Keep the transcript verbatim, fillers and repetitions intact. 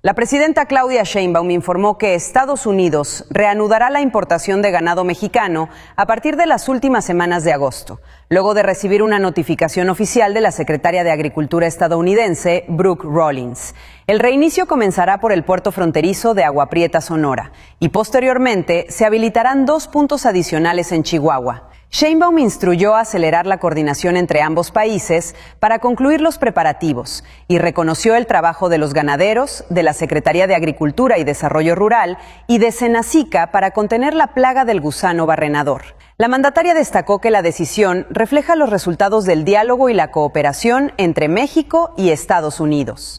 La presidenta Claudia Sheinbaum informó que Estados Unidos reanudará la importación de ganado mexicano a partir de las últimas semanas de agosto, luego de recibir una notificación oficial de la secretaria de Agricultura estadounidense, Brooke Rollins. El reinicio comenzará por el puerto fronterizo de Agua Prieta, Sonora, y posteriormente se habilitarán dos puntos adicionales en Chihuahua. Sheinbaum instruyó a acelerar la coordinación entre ambos países para concluir los preparativos y reconoció el trabajo de los ganaderos, de la Secretaría de Agricultura y Desarrollo Rural y de Senacica para contener la plaga del gusano barrenador. La mandataria destacó que la decisión refleja los resultados del diálogo y la cooperación entre México y Estados Unidos.